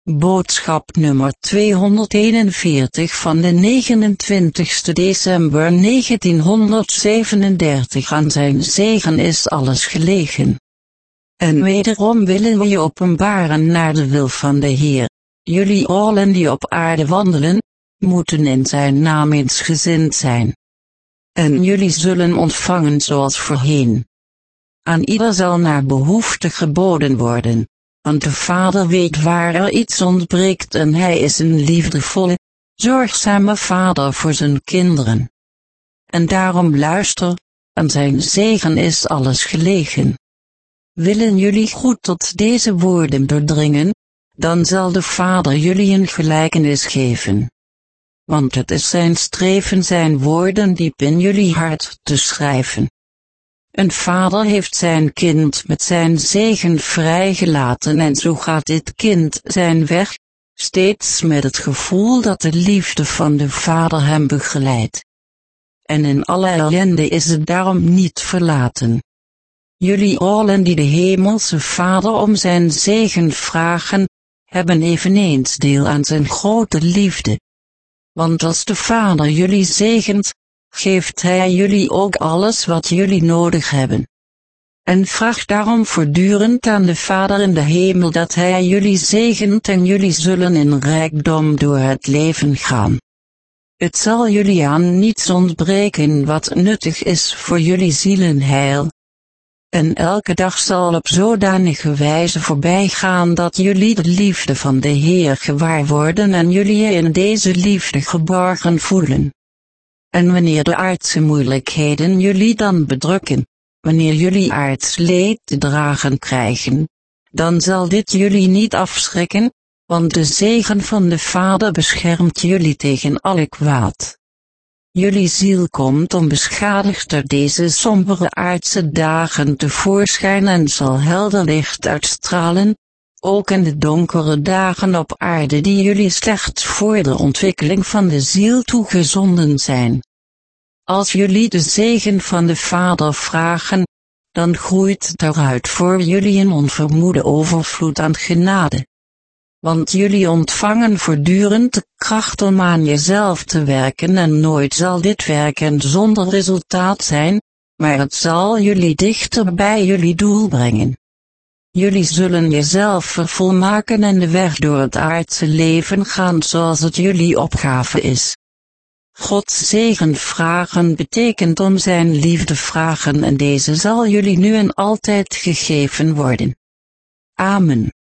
Boodschap nummer 241 van de 29 december 1937. Aan zijn zegen is alles gelegen. En wederom willen we je openbaren naar de wil van de Heer. Jullie allen die op aarde wandelen, moeten in zijn naam eensgezind zijn. En jullie zullen ontvangen zoals voorheen. Aan ieder zal naar behoefte geboden worden. Want de Vader weet waar er iets ontbreekt en hij is een liefdevolle, zorgzame Vader voor zijn kinderen. En daarom luister, aan zijn zegen is alles gelegen. Willen jullie goed tot deze woorden doordringen, dan zal de Vader jullie een gelijkenis geven. Want het is zijn streven zijn woorden diep in jullie hart te schrijven. Een vader heeft zijn kind met zijn zegen vrijgelaten en zo gaat dit kind zijn weg, steeds met het gevoel dat de liefde van de vader hem begeleidt. En in alle ellende is het daarom niet verlaten. Jullie allen die de hemelse Vader om zijn zegen vragen, hebben eveneens deel aan zijn grote liefde. Want als de Vader jullie zegent, geeft hij jullie ook alles wat jullie nodig hebben. En vraag daarom voortdurend aan de Vader in de hemel dat hij jullie zegent en jullie zullen in rijkdom door het leven gaan. Het zal jullie aan niets ontbreken wat nuttig is voor jullie zielenheil. En elke dag zal op zodanige wijze voorbij gaan dat jullie de liefde van de Heer gewaar worden en jullie je in deze liefde geborgen voelen. En wanneer de aardse moeilijkheden jullie dan bedrukken, wanneer jullie aards leed te dragen krijgen, dan zal dit jullie niet afschrikken, want de zegen van de Vader beschermt jullie tegen alle kwaad. Jullie ziel komt onbeschadigd uit deze sombere aardse dagen tevoorschijn en zal helder licht uitstralen, ook in de donkere dagen op aarde die jullie slechts voor de ontwikkeling van de ziel toegezonden zijn. Als jullie de zegen van de Vader vragen, dan groeit daaruit voor jullie een onvermoede overvloed aan genade. Want jullie ontvangen voortdurend de kracht om aan jezelf te werken en nooit zal dit werken zonder resultaat zijn, maar het zal jullie dichter bij jullie doel brengen. Jullie zullen jezelf vervolmaken en de weg door het aardse leven gaan zoals het jullie opgave is. Gods zegen vragen betekent om zijn liefde vragen en deze zal jullie nu en altijd gegeven worden. Amen.